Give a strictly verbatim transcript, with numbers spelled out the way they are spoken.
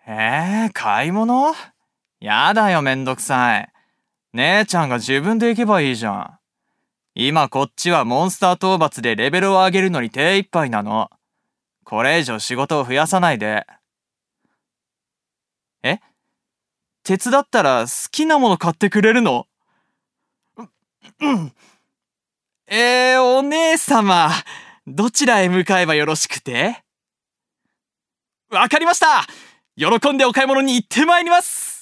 えー、買い物？やだよ、めんどくさい。姉ちゃんが自分で行けばいいじゃん。今こっちはモンスター討伐でレベルを上げるのに手一杯なの。これ以上仕事を増やさないで。え？手伝ったら好きなもの買ってくれるの？う、うん。えー、お姉様、どちらへ向かえばよろしくて？わかりました！喜んでお買い物に行ってまいります！